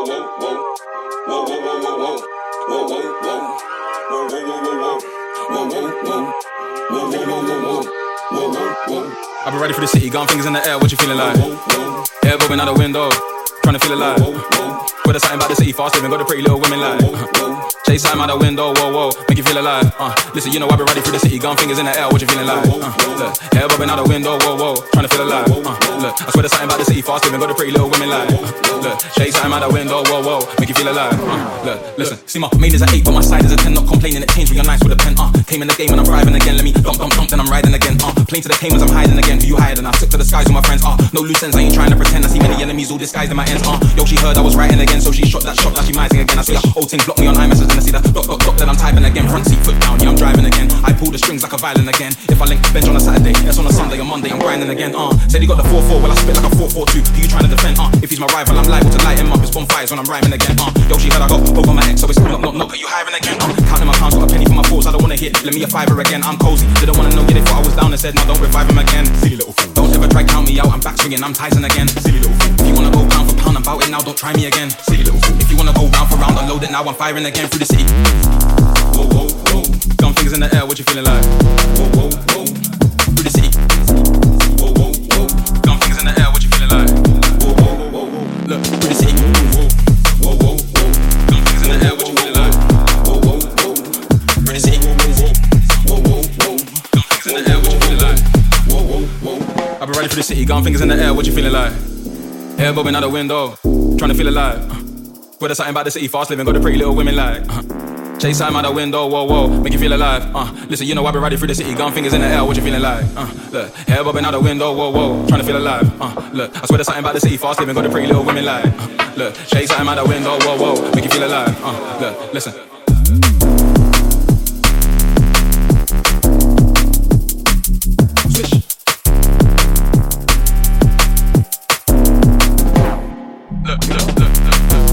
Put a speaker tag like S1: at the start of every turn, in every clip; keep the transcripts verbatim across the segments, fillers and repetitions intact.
S1: I've been ready for the city, gun fingers in the air, what you feeling like? Air bobbing out the window, trying to feel alive. Put a something about the city, fast living, got the pretty little women like. Chase time out the window, whoa, whoa, make you feel alive. Uh, listen, you know I've been ready for the city, gun fingers in the air, what you feeling like? Uh, look, air bobbing out the window, whoa, whoa, trying to feel alive. Uh, look, I swear there's something about the city, fast living, got the pretty little women like. Uh, look, chase time out the window, whoa, whoa, make you feel alive. Uh, look, listen, see my main is an eight, but my side is a ten, not complaining, it changed real nice with a pen. Uh, came in the game and I'm thriving again, let me dump, dump, dump, then I'm riding again. Uh, plane to the Caymans, I'm hiding again, who you hiding? I took to the skies with my friends. Uh, no loose ends, I ain't trying to pretend. I see many enemies all disguised in my ends. Uh, yo, she heard I was writing again, so she shot that shot, now she mising again. I see the whole thing block me on iMessage and I see the dot, dot, dot, then I'm typing again. Front seat, foot down, yeah, I'm driving again. I pull the strings like a violin again. If I link bench on a Saturday, that's on a Sunday or Monday, I'm grinding again. Uh, said he got the four four, well I spit like a four four two. Who you trying to defend? Uh, if he's my rival, I'm liable to light him up. It's bonfires when I'm rhyming again. Uh, yo, she heard I got over my ex, so it's knock, knock, knock. Are you hiring again? Uh, counting my pounds, got a penny for my fours. I don't wanna hit, let me a fiver again. I'm cozy, didn't wanna know, yeah, they thought I was down and said, now don't revive him again. Silly little fool. Don't ever try count me out, I'm back swinging, I'm Tyson again. Silly little fool. If you wanna go pound for pound, I'm bout it now, don't try me again. Silly little fool. If you wanna go round for round, unload it now, I'm firing again through the city. Whoa, whoa, whoa. Gun fingers in the air, what you feeling like? Whoa, whoa, whoa. Through the city. Whoa, whoa, whoa. Gun fingers in the air, what you feeling like? Whoa, whoa, whoa, whoa. Look, through the city. Whoa, whoa, whoa, whoa. Gun fingers in the air, what you feeling like? Whoa, whoa, whoa. Through the city. Whoa, whoa, whoa. Gun fingers in the air, what you feeling like? Whoa, whoa, whoa. I've been ready for the city, gun fingers in the air, what you feeling like? Air bobbing out the window, trying to feel alive. But there's something about the city, fast living, got the pretty little women like. Chase time out the window, whoa, whoa, make you feel alive. Uh, listen, you know I've been riding through the city, gun fingers in the air, what you feeling like? Uh, look, hair bobbing out the window, whoa, whoa, trying to feel alive. Uh, look, I swear there's something about the city, fast living, got the pretty little women like. Uh, look, chase time out the window, whoa, whoa, make you feel alive. Uh, look, listen. Switch. Look, look, look, look, look.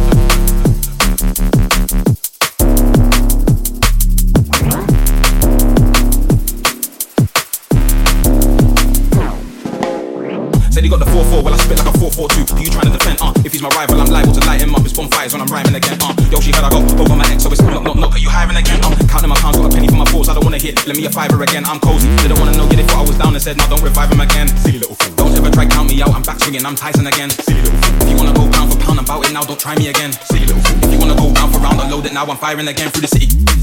S1: Said he got the four four, well I spit like a four four two. Who you trying to defend? Uh, if he's my rival, I'm liable to light him up. It's bonfires when I'm rhyming again. Uh, yo, she heard I got over my ex, so it's knock, knock, knock. Are you hiring again? Uh, counting my pounds, got a penny for my fours. I don't wanna hit, let me a fiver again. I'm cozy, didn't wanna know, yeah, they thought I was down and said, now don't revive him again. Silly little fool. Don't ever try count me out, I'm back swinging, I'm Tyson again. Silly little fool. If you wanna go pound for pound, I'm bout it now, don't try me again. Silly little fool. If you wanna go round for round, unload it now, I'm firing again through the city.